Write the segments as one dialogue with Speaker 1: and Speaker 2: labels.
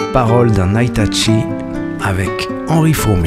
Speaker 1: Paroles d'un Aitachi avec Henri Fourmy.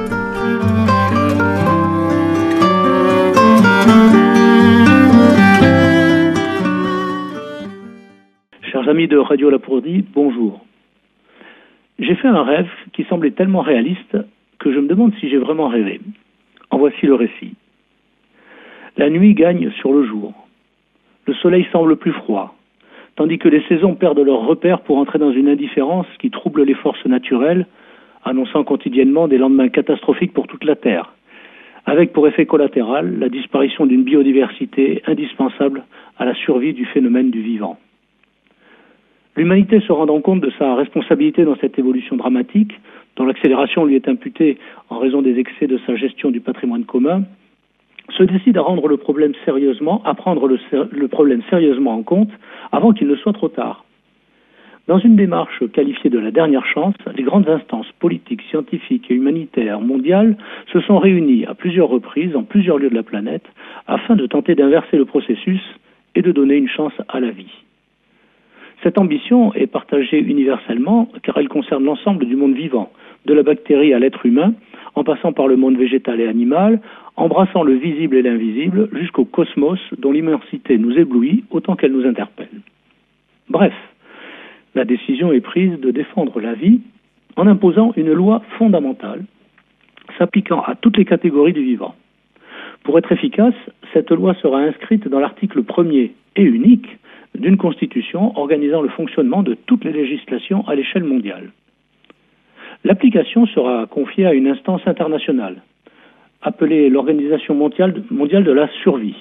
Speaker 2: Chers amis de Radio Lapourdie, bonjour. J'ai fait un rêve qui semblait tellement réaliste que je me demande si j'ai vraiment rêvé. En voici le récit. La nuit gagne sur le jour. Le soleil semble plus froid, tandis que les saisons perdent leurs repères pour entrer dans une indifférence qui trouble les forces naturelles, annonçant quotidiennement des lendemains catastrophiques pour toute la Terre, avec pour effet collatéral la disparition d'une biodiversité indispensable à la survie du phénomène du vivant. L'humanité, se rendant compte de sa responsabilité dans cette évolution dramatique, dont l'accélération lui est imputée en raison des excès de sa gestion du patrimoine commun, se décide à rendre le problème sérieusement, à prendre le problème sérieusement en compte avant qu'il ne soit trop tard. Dans une démarche qualifiée de la dernière chance, les grandes instances politiques, scientifiques et humanitaires mondiales se sont réunies à plusieurs reprises en plusieurs lieux de la planète afin de tenter d'inverser le processus et de donner une chance à la vie. Cette ambition est partagée universellement car elle concerne l'ensemble du monde vivant, de la bactérie à l'être humain, en passant par le monde végétal et animal, embrassant le visible et l'invisible jusqu'au cosmos dont l'immensité nous éblouit autant qu'elle nous interpelle. Bref, la décision est prise de défendre la vie en imposant une loi fondamentale s'appliquant à toutes les catégories du vivant. Pour être efficace, cette loi sera inscrite dans l'article 1er et unique d'une constitution organisant le fonctionnement de toutes les législations à l'échelle mondiale. L'application sera confiée à une instance internationale, appelée l'Organisation mondiale de la survie.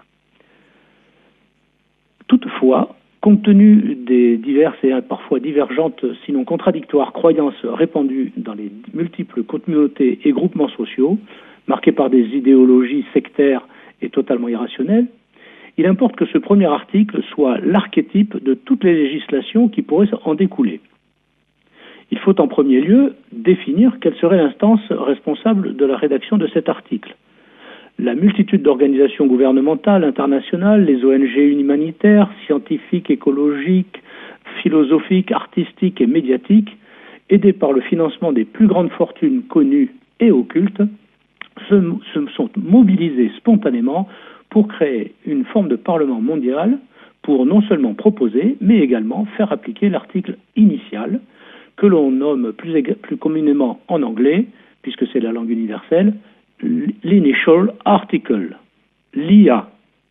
Speaker 2: Toutefois, compte tenu des diverses et parfois divergentes, sinon contradictoires, croyances répandues dans les multiples communautés et groupements sociaux, marqués par des idéologies sectaires et totalement irrationnelles, il importe que ce premier article soit l'archétype de toutes les législations qui pourraient en découler. Il faut en premier lieu définir quelle serait l'instance responsable de la rédaction de cet article. La multitude d'organisations gouvernementales, internationales, les ONG humanitaires, scientifiques, écologiques, philosophiques, artistiques et médiatiques, aidées par le financement des plus grandes fortunes connues et occultes, se sont mobilisées spontanément pour créer une forme de parlement mondial pour non seulement proposer, mais également faire appliquer l'article initial, que l'on nomme plus communément en anglais, puisque c'est la langue universelle, l'Initial Article, l'IA.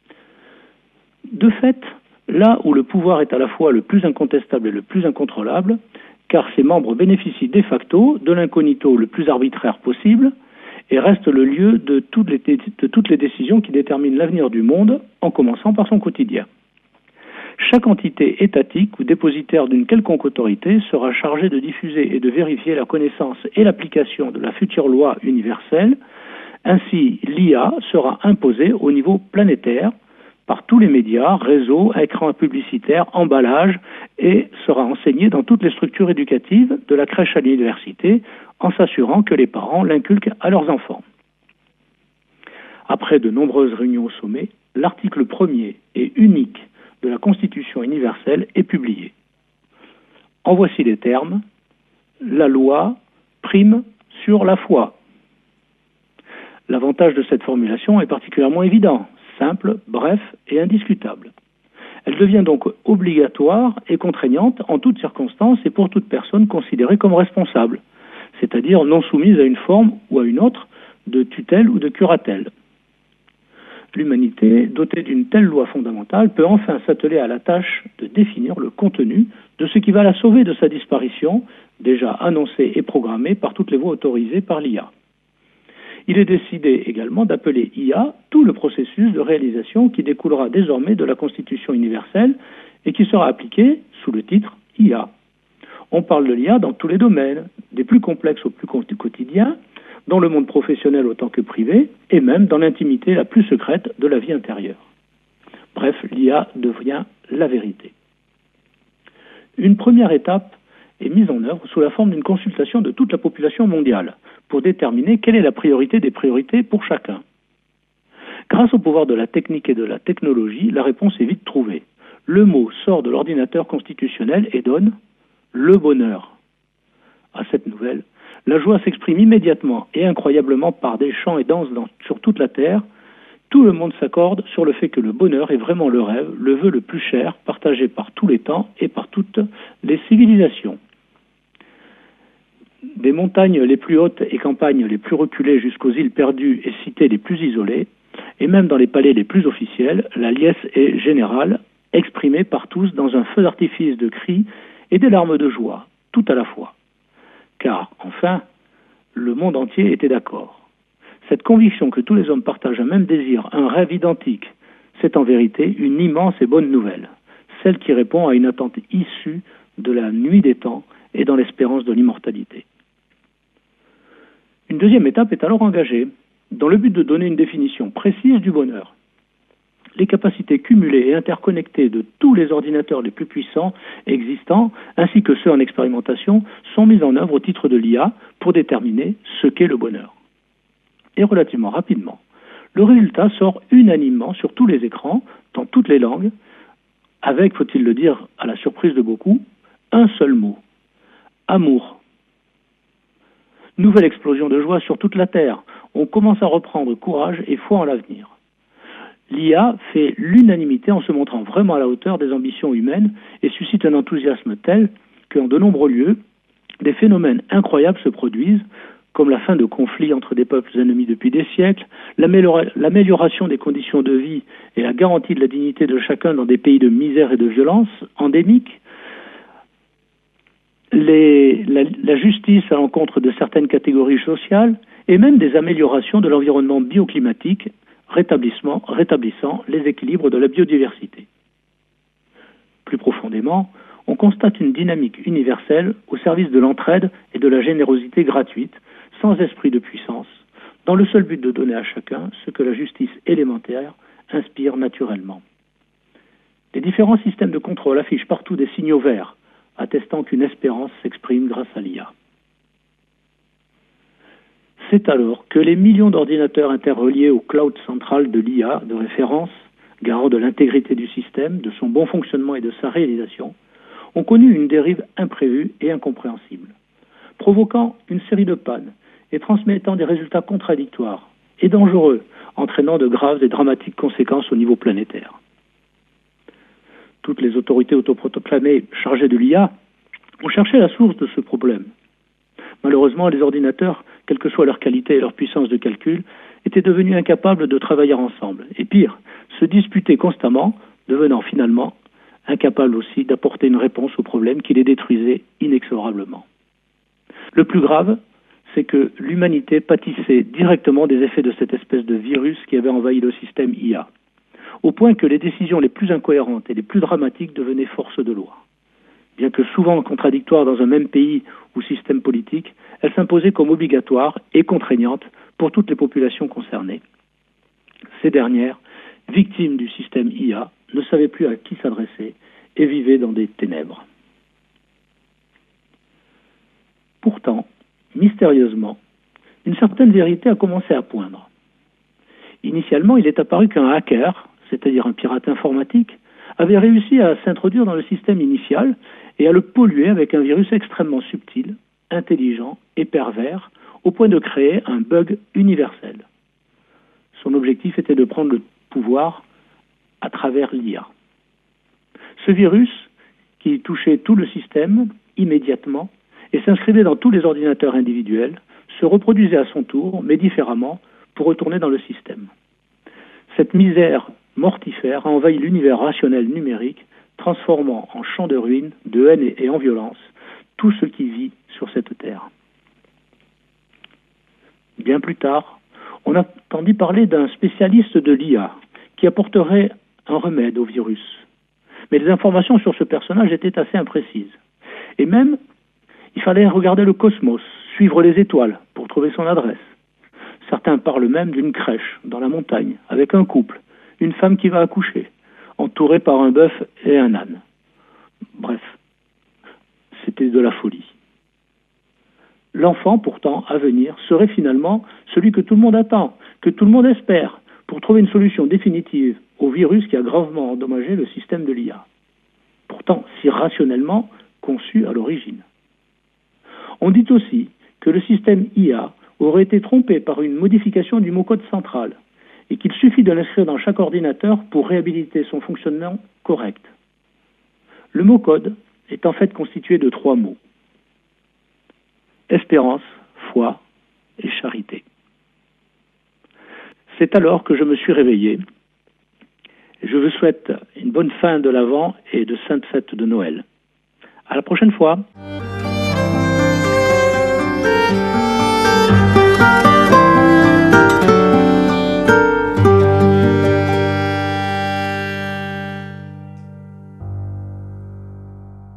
Speaker 2: De fait, là où le pouvoir est à la fois le plus incontestable et le plus incontrôlable, car ses membres bénéficient de facto de l'incognito le plus arbitraire possible, et reste le lieu de toutes les décisions qui déterminent l'avenir du monde, en commençant par son quotidien. Chaque entité étatique ou dépositaire d'une quelconque autorité sera chargée de diffuser et de vérifier la connaissance et l'application de la future loi universelle. Ainsi, l'IA sera imposée au niveau planétaire par tous les médias, réseaux, écrans publicitaires, emballages et sera enseignée dans toutes les structures éducatives, de la crèche à l'université, en s'assurant que les parents l'inculquent à leurs enfants. Après de nombreuses réunions au sommet, l'article 1er et unique de la Constitution universelle est publié. En voici les termes. La loi prime sur la foi. L'avantage de cette formulation est particulièrement évident, simple, bref et indiscutable. Elle devient donc obligatoire et contraignante en toutes circonstances et pour toute personne considérée comme responsable, c'est-à-dire non soumise à une forme ou à une autre de tutelle ou de curatelle. L'humanité, dotée d'une telle loi fondamentale, peut enfin s'atteler à la tâche de définir le contenu de ce qui va la sauver de sa disparition, déjà annoncée et programmée par toutes les voies autorisées par l'IA. Il est décidé également d'appeler IA tout le processus de réalisation qui découlera désormais de la Constitution universelle et qui sera appliqué sous le titre IA. On parle de l'IA dans tous les domaines, des plus complexes au plus quotidiens, dans le monde professionnel autant que privé, et même dans l'intimité la plus secrète de la vie intérieure. Bref, l'IA devient la vérité. Une première étape est mise en œuvre sous la forme d'une consultation de toute la population mondiale pour déterminer quelle est la priorité des priorités pour chacun. Grâce au pouvoir de la technique et de la technologie, la réponse est vite trouvée. Le mot sort de l'ordinateur constitutionnel et donne « le bonheur ». à cette nouvelle, la joie s'exprime immédiatement et incroyablement par des chants et danses sur toute la terre. Tout le monde s'accorde sur le fait que le bonheur est vraiment le rêve, le vœu le plus cher, partagé par tous les temps et par toutes les civilisations. Des montagnes les plus hautes et campagnes les plus reculées jusqu'aux îles perdues et cités les plus isolées, et même dans les palais les plus officiels, la liesse est générale, exprimée par tous dans un feu d'artifice de cris et des larmes de joie, tout à la fois. Car, enfin, le monde entier était d'accord. Cette conviction que tous les hommes partagent un même désir, un rêve identique, c'est en vérité une immense et bonne nouvelle, celle qui répond à une attente issue de la nuit des temps et dans l'espérance de l'immortalité. Une deuxième étape est alors engagée, dans le but de donner une définition précise du bonheur. Les capacités cumulées et interconnectées de tous les ordinateurs les plus puissants existants, ainsi que ceux en expérimentation, sont mises en œuvre au titre de l'IA pour déterminer ce qu'est le bonheur. Et relativement rapidement, le résultat sort unanimement sur tous les écrans, dans toutes les langues, avec, faut-il le dire, à la surprise de beaucoup, un seul mot: amour. Nouvelle explosion de joie sur toute la Terre. On commence à reprendre courage et foi en l'avenir. L'IA fait l'unanimité en se montrant vraiment à la hauteur des ambitions humaines et suscite un enthousiasme tel qu'en de nombreux lieux, des phénomènes incroyables se produisent, comme la fin de conflits entre des peuples ennemis depuis des siècles, l'amélioration des conditions de vie et la garantie de la dignité de chacun dans des pays de misère et de violence endémiques, la justice à l'encontre de certaines catégories sociales et même des améliorations de l'environnement bioclimatique, rétablissant les équilibres de la biodiversité. Plus profondément, on constate une dynamique universelle au service de l'entraide et de la générosité gratuite, sans esprit de puissance, dans le seul but de donner à chacun ce que la justice élémentaire inspire naturellement. Les différents systèmes de contrôle affichent partout des signaux verts, attestant qu'une espérance s'exprime grâce à l'IA. C'est alors que les millions d'ordinateurs interreliés au cloud central de l'IA de référence, garant de l'intégrité du système, de son bon fonctionnement et de sa réalisation, ont connu une dérive imprévue et incompréhensible, provoquant une série de pannes et transmettant des résultats contradictoires et dangereux, entraînant de graves et dramatiques conséquences au niveau planétaire. Toutes les autorités autoproclamées chargées de l'IA ont cherché la source de ce problème. Malheureusement, les ordinateurs, quelle que soit leur qualité et leur puissance de calcul, étaient devenus incapables de travailler ensemble. Et pire, se disputaient constamment, devenant finalement incapables aussi d'apporter une réponse aux problèmes qui les détruisaient inexorablement. Le plus grave, c'est que l'humanité pâtissait directement des effets de cette espèce de virus qui avait envahi le système IA, au point que les décisions les plus incohérentes et les plus dramatiques devenaient force de loi. Bien que souvent contradictoires dans un même pays ou système politique, elles s'imposaient comme obligatoires et contraignantes pour toutes les populations concernées. Ces dernières, victimes du système IA, ne savaient plus à qui s'adresser et vivaient dans des ténèbres. Pourtant, mystérieusement, une certaine vérité a commencé à poindre. Initialement, il est apparu qu'un hacker, c'est-à-dire un pirate informatique, avait réussi à s'introduire dans le système initial et à le polluer avec un virus extrêmement subtil, intelligent et pervers, au point de créer un bug universel. Son objectif était de prendre le pouvoir à travers l'IA. Ce virus, qui touchait tout le système immédiatement et s'inscrivait dans tous les ordinateurs individuels, se reproduisait à son tour, mais différemment, pour retourner dans le système. Cette misère mortifère a envahi l'univers rationnel numérique, transformant en champ de ruines, de haine et en violence tout ce qui vit sur cette terre. Bien plus tard, on a entendu parler d'un spécialiste de l'IA qui apporterait un remède au virus. Mais les informations sur ce personnage étaient assez imprécises. Et même, il fallait regarder le cosmos, suivre les étoiles pour trouver son adresse. Certains parlent même d'une crèche dans la montagne, avec un couple, une femme qui va accoucher, entourée par un bœuf et un âne. Bref, c'était de la folie. L'enfant, pourtant, à venir, serait finalement celui que tout le monde attend, que tout le monde espère, pour trouver une solution définitive au virus qui a gravement endommagé le système de l'IA. Pourtant, si rationnellement conçu à l'origine. On dit aussi que le système IA aurait été trompé par une modification du mot code central et qu'il suffit de l'inscrire dans chaque ordinateur pour réhabiliter son fonctionnement correct. Le mot code est en fait constitué de 3 mots: espérance, foi et charité. C'est alors que je me suis réveillé. Je vous souhaite une bonne fin de l'Avent et de saintes fêtes de Noël. À la prochaine fois.